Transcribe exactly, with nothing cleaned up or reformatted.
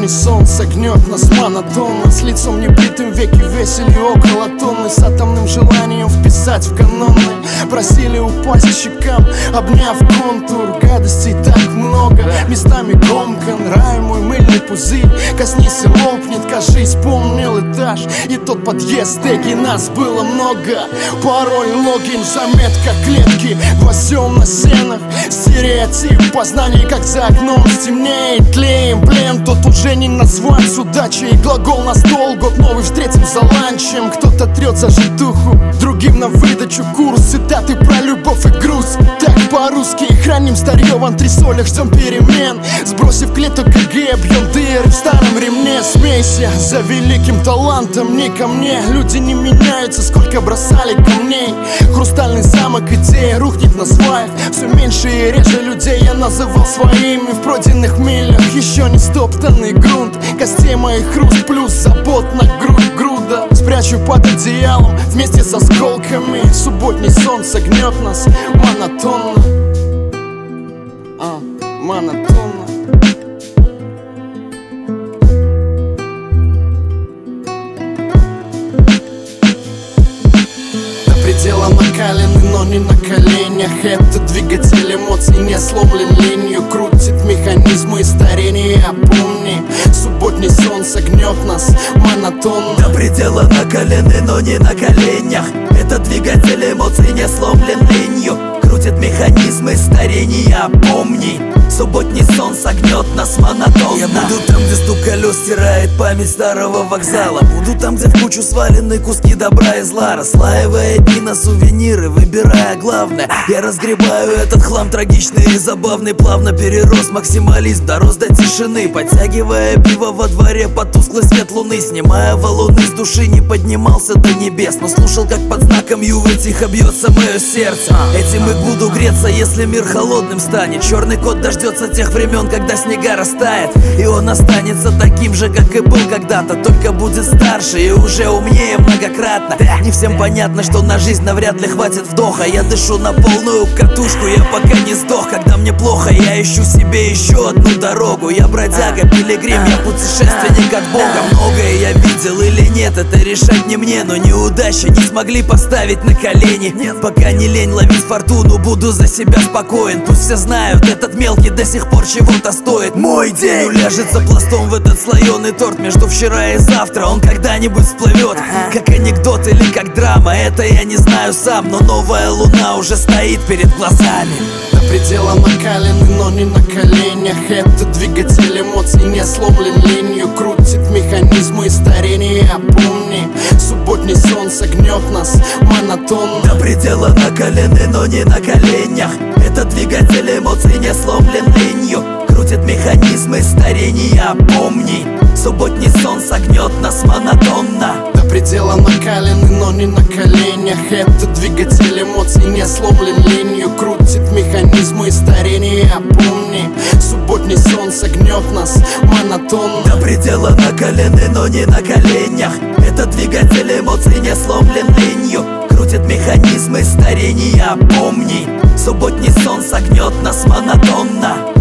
солнце гнет нас монотонно, с лицом небритым, веки весили около тонны, с атомным желанием вписать в каноны. Просили упасть к щекам, обняв контур. Гадостей так много, местами комкан. Рай мой мыльный пузырь, коснись и лопнет. Кажись, помнил этаж и тот подъезд, теги, нас было много. Пароль, логин, заметка, клетки, гвоздем на стенах. Стереотип познаний, как за окном стемнеет. Тлеем плен, тот уже не назван с удачей. Глагол на стол, год новый встретим за ланчем. Кто-то трет за житуху, другим на выдачу курс. Цитаты про любовь и груз, так по-русски. Храним старье в антресолях, ждем перемен. Сбросив клеток КГ, бьем дыры в старом ремне. Смейся за великим талантом, не ко мне. Люди не меняются, сколько бросали камней. Хрустальный замок, идея рухнет на сваях. Все меньше и реже людей я называл своими. В пройденных милях еще не стоптанный грунт. Костей моих хруст плюс забот на грудь груда. Спрячу под одеялом вместе с осколками. Субботний солнце гнет нас монотонно, а, монотонно. До предела накалены, но не на коленях. Это двигатель эмоций, не сломлен ленью. Крутит механизмы старения, помни. Субботний солнце гнет нас монотонно. До предела накалены, но не на коленях. Это двигатель эмоций, не сломлен ленью. Крутит механизмы старения, помни. Субботний сон согнет нас монотонно. Я буду там, где стук колес стирает память старого вокзала. Буду там, где в кучу свалены куски добра и зла. Расслаивая дни на сувениры, выбирая главное. Я разгребаю этот хлам трагичный и забавный. Плавно перерос максимализм, дорос до тишины. Подтягивая пиво во дворе под тусклый свет луны. Снимая валуны с души, не поднимался до небес, но слушал, как под знаком Ювы тихо бьется мое сердце. Этим и буду греться, если мир холодным станет. Черный кот дождется тех времен, когда снега растает. И он останется таким же, как и был когда-то, только будет старше и уже умнее многократно. Не всем понятно, что на жизнь навряд ли хватит вдоха. Я дышу на полную катушку, я пока не сдох. Когда мне плохо, я ищу себе еще одну дорогу. Я бродяга, пилигрим, я путешественник от Бога. Многое я видел или нет, это решать не мне. Но неудачи не смогли поставить на колени. Пока не лень ловить фортуну, буду за себя спокоен. Пусть все знают, этот мелкий до сих пор чего-то стоит. Мой день уляжется пластом в этот слоеный торт. Между вчера и завтра он когда-нибудь всплывет. Как анекдот или как драма, это я не знаю сам. Но новая луна уже стоит перед глазами. До предела накалены, но не на коленях. Это двигатель эмоций, не сломлен ленью. Крутит механизмы старения, помни. Субботний солнце гнет нас монотонно. До предела накалены, но не на коленях. Это двигатель эмоций, не сломлен ленью. Крутит механизмы старения, помни. Субботний сон согнет нас монотонно. До предела накалены, но не на коленях. Это двигатель эмоций, не сломлен ленью. Крутит механизмы старения, помни. Субботний солнце гнет нас монотонно. До предела накалены, но не на коленях. Это двигатель эмоций, не сломлен ленью. Крутит механизмы старения, помни. Субботний сон согнет нас монотонно.